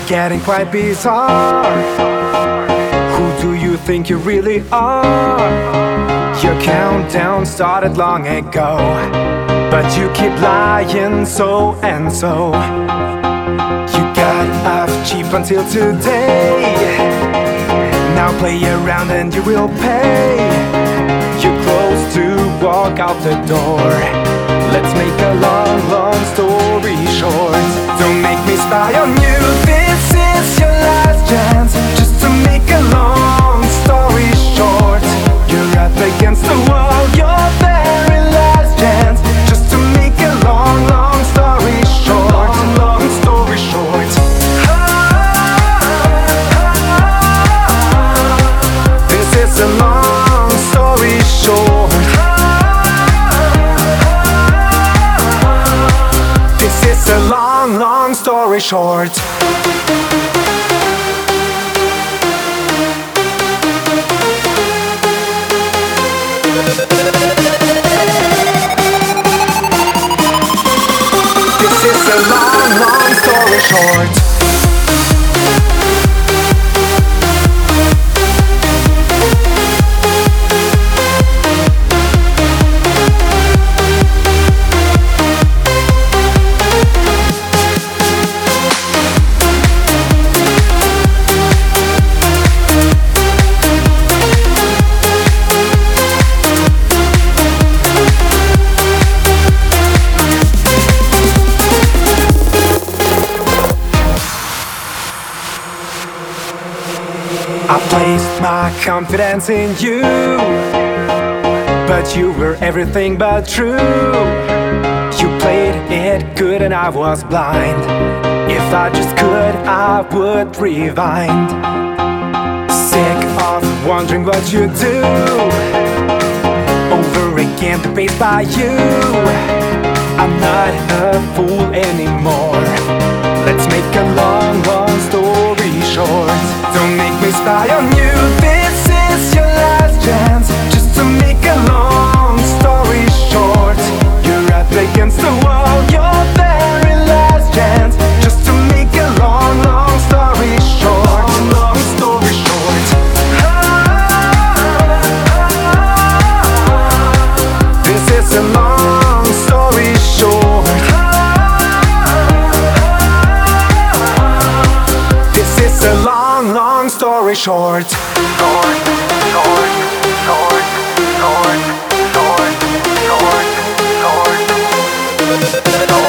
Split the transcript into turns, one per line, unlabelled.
getting quite bizarre. Who do you think you really are? Your countdown started long ago, but you keep lying so and so. You got off cheap until today. Now play around and you will pay. You're close to walk out the door. Let's make a long, long story short. Don't make me spy on you. This is your last chance. Just to make a long story short. You're up against the wall. Your very last chance. Just to make a long, long story short. Long, long story short. This is a long story short. It's a long, long story short. This is a long, long story short. I placed my confidence in you, but you were everything but true. You played it good and I was blind. If I just could, I would rewind. Sick of wondering what you do. Over again, debased by you. I'm not a fool anymore. Let's make a long, long story short. Don't make me spy on you. This is your last chance. Just to make a long story short. You're up against the wall. Your very last chance. Just to make a long, long story short. Long, long story short. This is a long story short. This is a long, long story short. Short.